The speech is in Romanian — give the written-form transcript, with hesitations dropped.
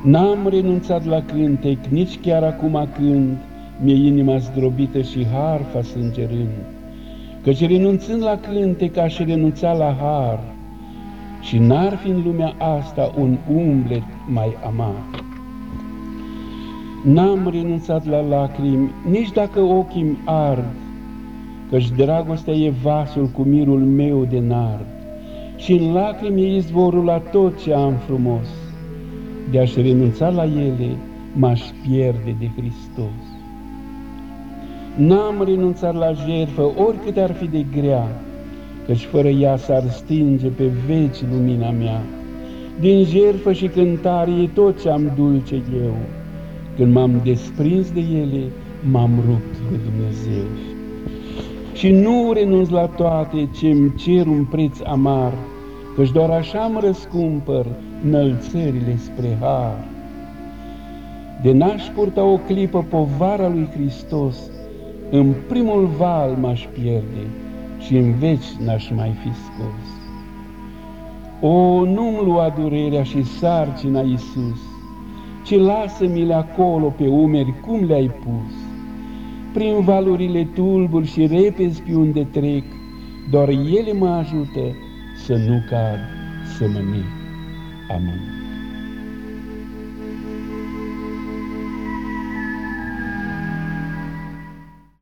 N-am renunțat la cântec, nici chiar acum când mi-e inima zdrobită și harfa sângerând, căci renunțând la cântec aș renunța la har, și n-ar fi în lumea asta un umblet mai amar. N-am renunțat la lacrimi, nici dacă ochii-mi ard, căci dragostea e vasul cu mirul meu de nard, și în lacrimi e izvorul la tot ce am frumos. De-aș renunța la ele, m-aș pierde de Hristos. N-am renunțat la jertfă, oricât ar fi de grea, căci fără ea s-ar stinge pe veci lumina mea. Din jertfă și cântare e tot ce-am dulce eu, când m-am desprins de ele, m-am rupt de Dumnezeu. Și nu renunț la toate ce-mi cer un preț amar, căci doar așa-mi răscumpăr înălțările spre har. De n-aș purta o clipă povara lui Hristos, în primul val m-aș pierde și în veci n-aș mai fi scos. O, nu-mi lua durerea și sarcina, Iisus, ci lasă-mi-le acolo pe umeri cum le-ai pus. Prin valurile tulburi și repezi pe unde trec, doar ele mă ajută să nu cad, să mă nec. Amin.